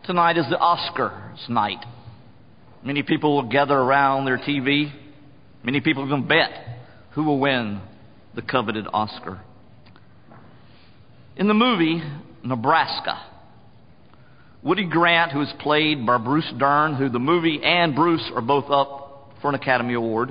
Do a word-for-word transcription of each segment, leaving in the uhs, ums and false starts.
Tonight is the Oscars night. Many people will gather around their T V. Many people can bet who will win the coveted Oscar. In the movie Nebraska, Woody Grant, who is played by Bruce Dern, who the movie and Bruce are both up for an Academy Award,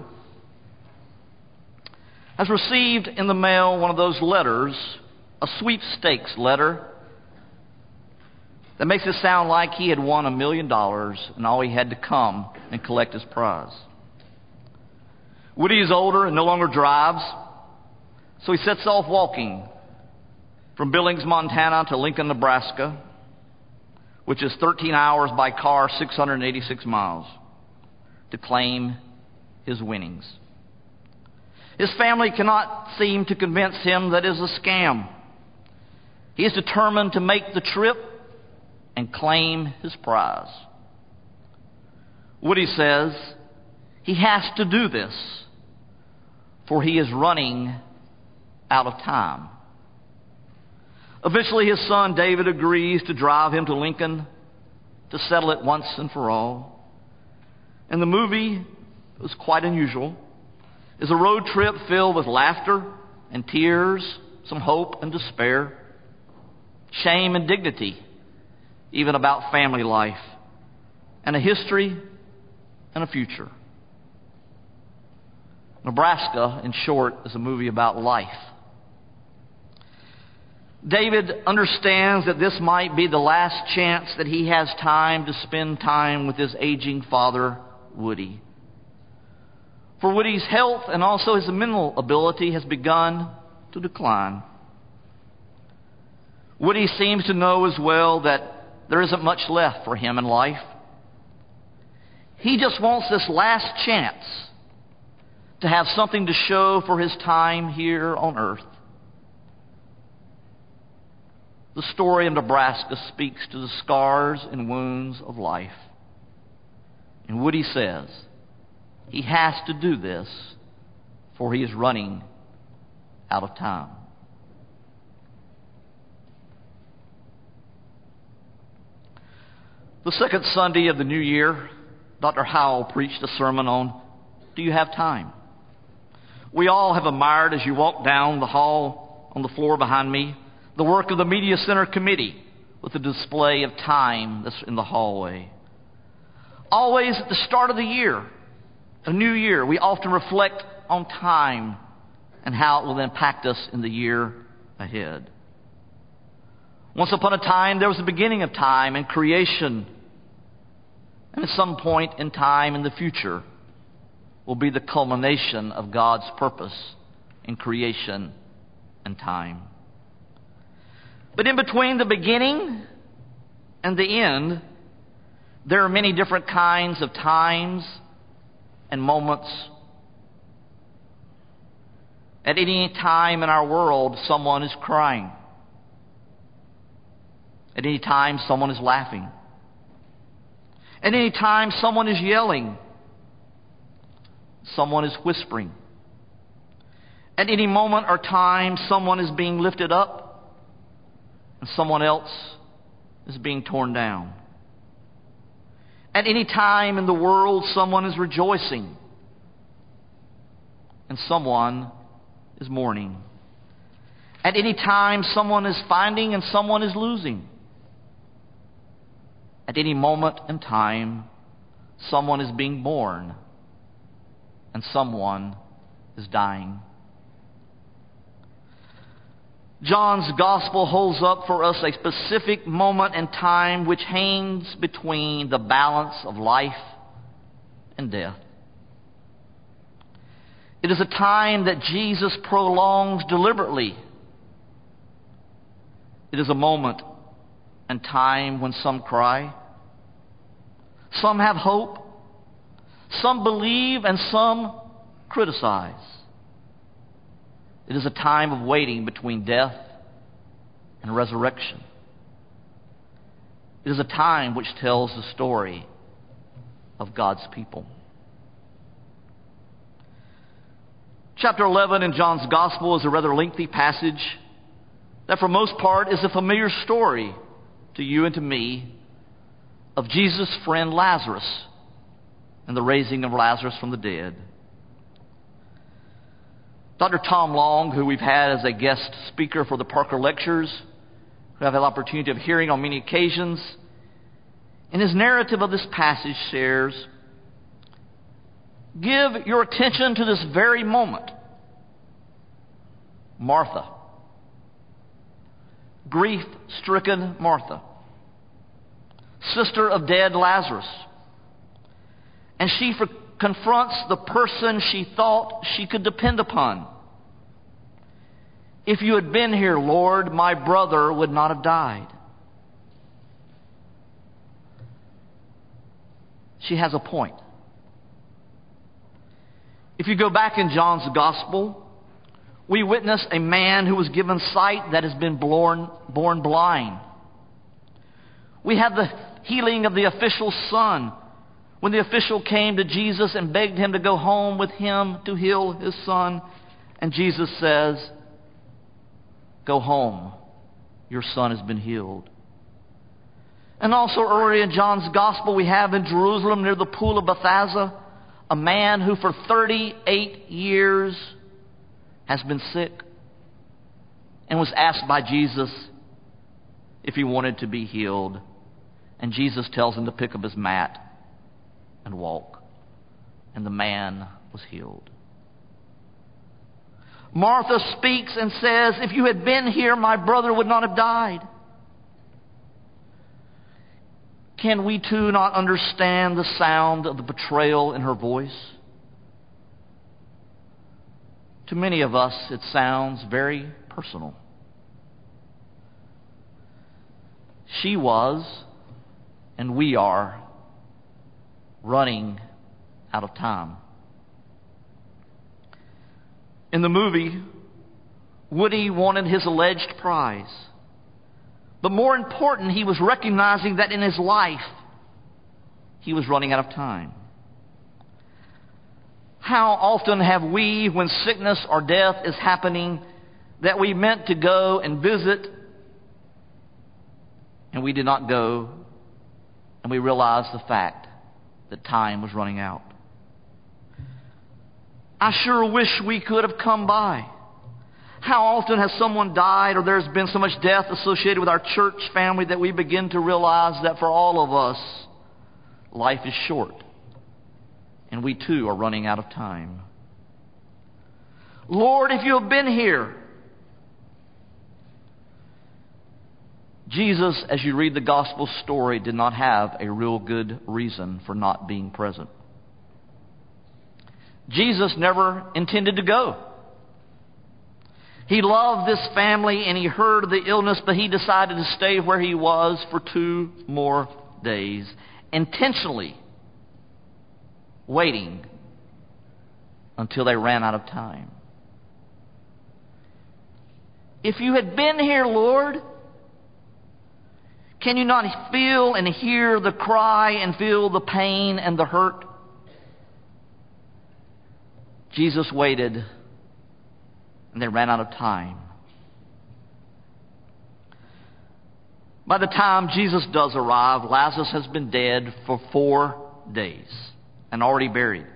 has received in the mail one of those letters, a sweepstakes letter, that makes it sound like he had won a million dollars and all he had to come and collect his prize. Woody is older and no longer drives, so he sets off walking from Billings, Montana to Lincoln, Nebraska, which is thirteen hours by car, six hundred eighty-six miles, to claim his winnings. His family cannot seem to convince him that it is a scam. He is determined to make the trip and claim his prize. Woody says he has to do this, for he is running out of time. Eventually, his son David agrees to drive him to Lincoln to settle it once and for all. And the movie was quite unusual. It's a road trip filled with laughter and tears, some hope and despair, shame and dignity, even about family life, and a history and a future. Nebraska, in short, is a movie about life. David understands that this might be the last chance that he has time to spend time with his aging father, Woody. For Woody's health and also his mental ability has begun to decline. Woody seems to know as well that there isn't much left for him in life. He just wants this last chance to have something to show for his time here on earth. The story of Nebraska speaks to the scars and wounds of life. And Woody says he has to do this, for he is running out of time. The second Sunday of the new year, Doctor Howell preached a sermon on, "Do you have time?" We all have admired, as you walk down the hall on the floor behind me, the work of the Media Center Committee with the display of time that's in the hallway. Always at the start of the year, a new year, we often reflect on time and how it will impact us in the year ahead. Once upon a time, there was the beginning of time and creation. And at some point in time in the future will be the culmination of God's purpose in creation and time. But in between the beginning and the end, there are many different kinds of times and moments. At any time in our world, someone is crying. At any time, someone is laughing. At any time, someone is yelling. Someone is whispering. At any moment or time, someone is being lifted up, and someone else is being torn down. At any time in the world, someone is rejoicing, and someone is mourning. At any time, someone is finding and someone is losing. At any moment in time, someone is being born and someone is dying. John's gospel holds up for us a specific moment in time which hangs between the balance of life and death. It is a time that Jesus prolongs deliberately. It is a moment and time when some cry, some have hope, some believe, and some criticize. It is a time of waiting between death and resurrection. It is a time which tells the story of God's people. Chapter eleven in John's Gospel is a rather lengthy passage that for most part is a familiar story to you and to me of Jesus' friend Lazarus and the raising of Lazarus from the dead. Doctor Tom Long, who we've had as a guest speaker for the Parker Lectures, who I've had the opportunity of hearing on many occasions, in his narrative of this passage shares, give your attention to this very moment. Martha, grief-stricken Martha, sister of dead Lazarus, and she for, confronts the person she thought she could depend upon. If you had been here, Lord, my brother would not have died. She has a point. If you go back in John's Gospel, we witness a man who was given sight that has been born, born blind. We have the healing of the official's son, when the official came to Jesus and begged him to go home with him to heal his son. And Jesus says, go home, your son has been healed. And also earlier in John's Gospel, we have in Jerusalem near the pool of Bethesda, a man who for thirty-eight years has been sick and was asked by Jesus if he wanted to be healed. And Jesus tells him to pick up his mat and walk. And the man was healed. Martha speaks and says, if you had been here, my brother would not have died. Can we too not understand the sound of the betrayal in her voice? To many of us, it sounds very personal. She was, and we are, running out of time. In the movie, Woody wanted his alleged prize. But more important, he was recognizing that in his life, he was running out of time. How often have we, when sickness or death is happening, that we meant to go and visit, and we did not go, and we realized the fact that time was running out? I sure wish we could have come by. How often has someone died or there's been so much death associated with our church family that we begin to realize that for all of us, life is short. And we too are running out of time. Lord, if you have been here. Jesus, as you read the gospel story, did not have a real good reason for not being present. Jesus never intended to go. He loved this family and he heard of the illness, but he decided to stay where he was for two more days, intentionally waiting until they ran out of time. If you had been here, Lord, can you not feel and hear the cry and feel the pain and the hurt? Jesus waited, and they ran out of time. By the time Jesus does arrive, Lazarus has been dead for four days and already buried.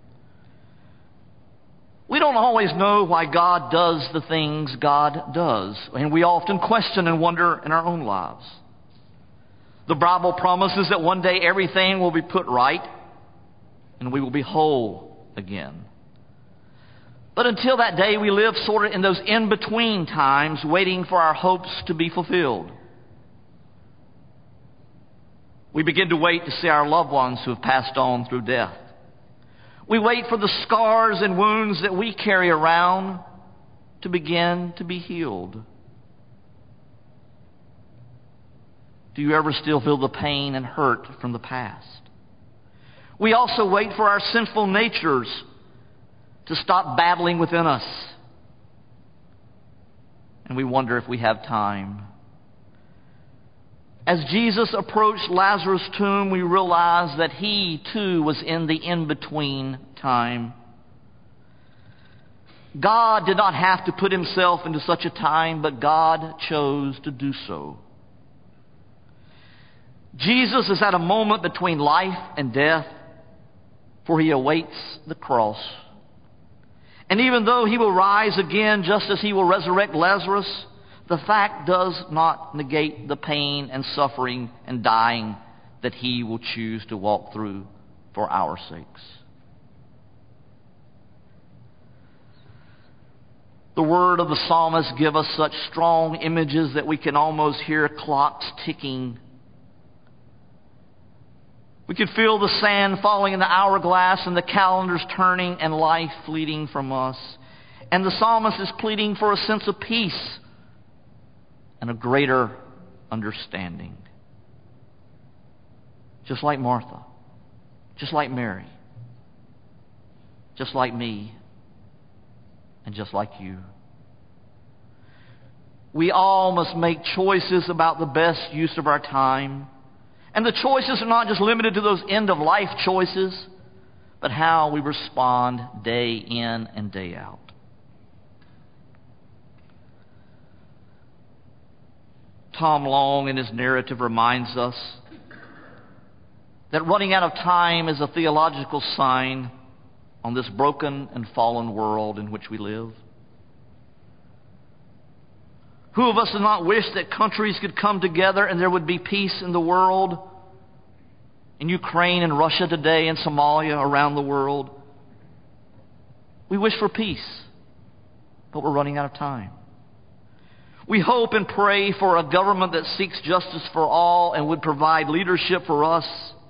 We don't always know why God does the things God does, and we often question and wonder in our own lives. The Bible promises that one day everything will be put right and we will be whole again. But until that day, we live sort of in those in-between times, waiting for our hopes to be fulfilled. We begin to wait to see our loved ones who have passed on through death. We wait for the scars and wounds that we carry around to begin to be healed. Do you ever still feel the pain and hurt from the past? We also wait for our sinful natures to stop battling within us. And we wonder if we have time. As Jesus approached Lazarus' tomb, we realize that he too was in the in-between time. God did not have to put himself into such a time, but God chose to do so. Jesus is at a moment between life and death, for he awaits the cross. And even though he will rise again just as he will resurrect Lazarus, the fact does not negate the pain and suffering and dying that he will choose to walk through for our sakes. The word of the psalmist give us such strong images that we can almost hear clocks ticking. We can feel the sand falling in the hourglass and the calendars turning and life fleeting from us. And the psalmist is pleading for a sense of peace and a greater understanding. Just like Martha, just like Mary, just like me, and just like you. We all must make choices about the best use of our time. And the choices are not just limited to those end-of-life choices, but how we respond day in and day out. Tom Long, in his narrative, reminds us that running out of time is a theological sign on this broken and fallen world in which we live. Who of us does not wish that countries could come together and there would be peace in the world? In Ukraine and Russia today, in Somalia, around the world. We wish for peace, but we're running out of time. We hope and pray for a government that seeks justice for all and would provide leadership for us,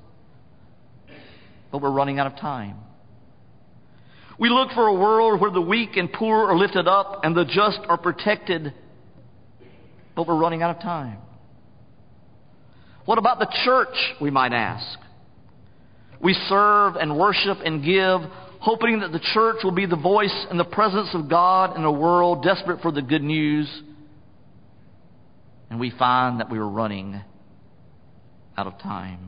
but we're running out of time. We look for a world where the weak and poor are lifted up and the just are protected, but we're running out of time. What about the church, we might ask? We serve and worship and give, hoping that the church will be the voice and the presence of God in a world desperate for the good news. And we find that we are running out of time.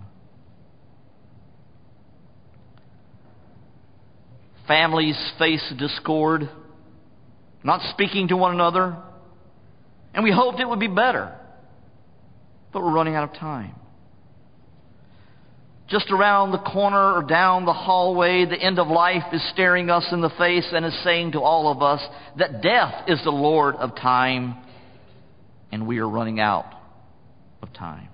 Families face discord, not speaking to one another, and we hoped it would be better. But we're running out of time. Just around the corner or down the hallway, the end of life is staring us in the face and is saying to all of us that death is the Lord of time, and we are running out of time.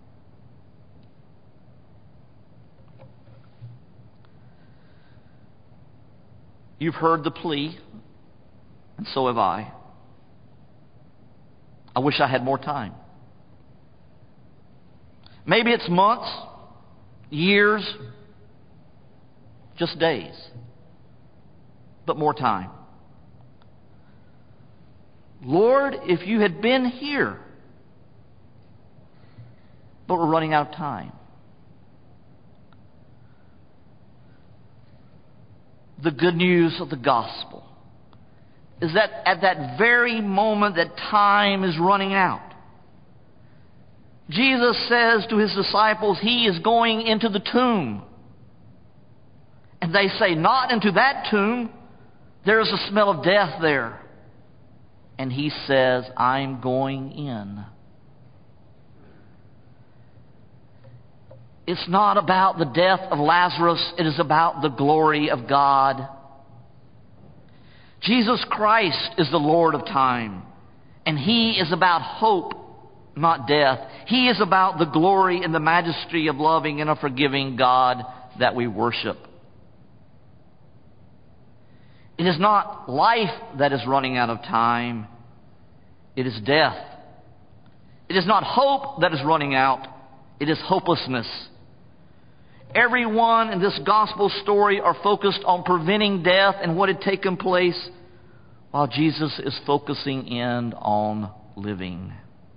You've heard the plea, and so have I. I wish I had more time. Maybe it's months, years, just days, but more time. Lord, if you had been here, but we're running out of time. The good news of the gospel is that at that very moment that time is running out, Jesus says to his disciples, he is going into the tomb. And they say, not into that tomb. There is a smell of death there. And he says, I'm going in. It's not about the death of Lazarus. It is about the glory of God. Jesus Christ is the Lord of time. And he is about hope, not death. He is about the glory and the majesty of loving and a forgiving God that we worship. It is not life that is running out of time. It is death. It is not hope that is running out. It is hopelessness. Everyone in this gospel story are focused on preventing death and what had taken place, while Jesus is focusing in on living.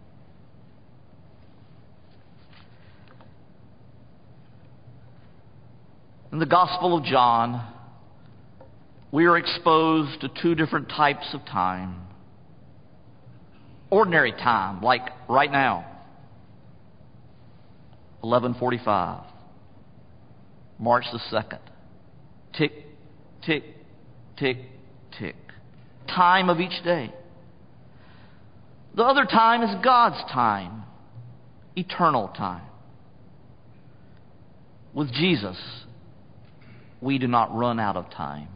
In the Gospel of John, we are exposed to two different types of time. Ordinary time, like right now, eleven forty-five, March the second. Tick, tick, tick, tick. Time of each day. The other time is God's time, eternal time. With Jesus, we do not run out of time.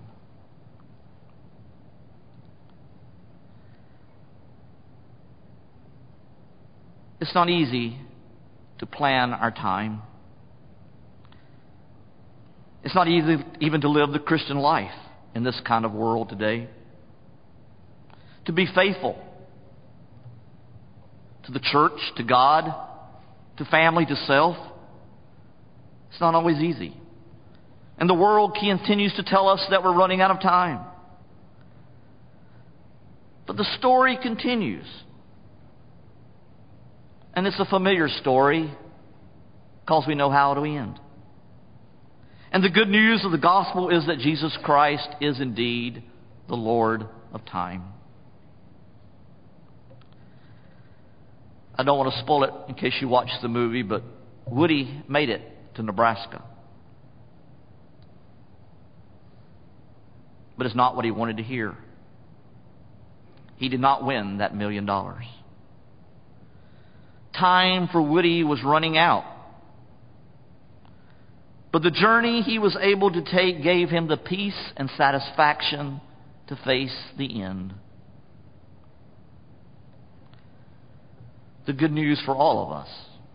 It's not easy to plan our time. It's not easy even to live the Christian life in this kind of world today. To be faithful to the church, to God, to family, to self. It's not always easy. And the world continues to tell us that we're running out of time. But the story continues. And it's a familiar story because we know how it'll end. And the good news of the gospel is that Jesus Christ is indeed the Lord of time. I don't want to spoil it in case you watch the movie, but Woody made it to Nebraska. But it's not what he wanted to hear. He did not win that million dollars. Time for Woody was running out. But the journey he was able to take gave him the peace and satisfaction to face the end. The good news for all of us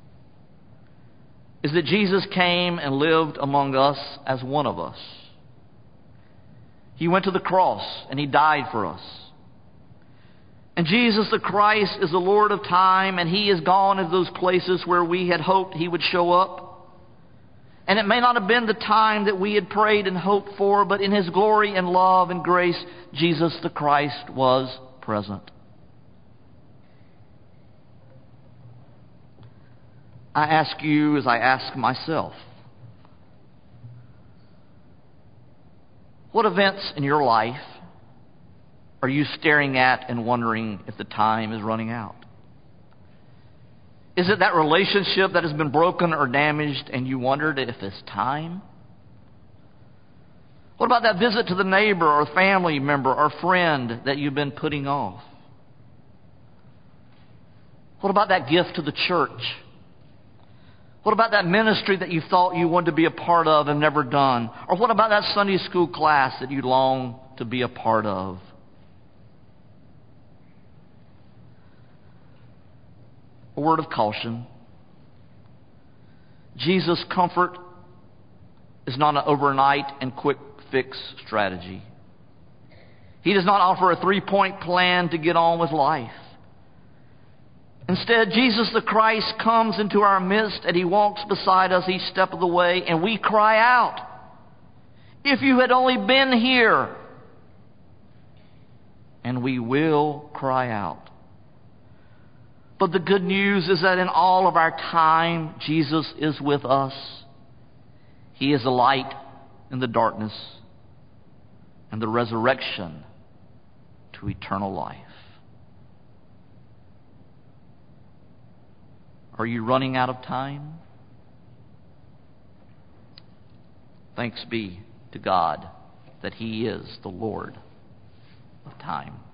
is that Jesus came and lived among us as one of us. He went to the cross and He died for us. And Jesus the Christ is the Lord of time, and He has gone into those places where we had hoped He would show up. And it may not have been the time that we had prayed and hoped for, but in His glory and love and grace, Jesus the Christ was present. I ask you as I ask myself, what events in your life are you staring at and wondering if the time is running out? Is it that relationship that has been broken or damaged and you wondered if it's time? What about that visit to the neighbor or family member or friend that you've been putting off? What about that gift to the church? What about that ministry that you thought you wanted to be a part of and never done? Or what about that Sunday school class that you long to be a part of? A word of caution. Jesus' comfort is not an overnight and quick fix strategy. He does not offer a three-point plan to get on with life. Instead, Jesus the Christ comes into our midst and He walks beside us each step of the way, and we cry out, "If you had only been here!" And we will cry out. But the good news is that in all of our time, Jesus is with us. He is a light in the darkness and the resurrection to eternal life. Are you running out of time? Thanks be to God that He is the Lord of time.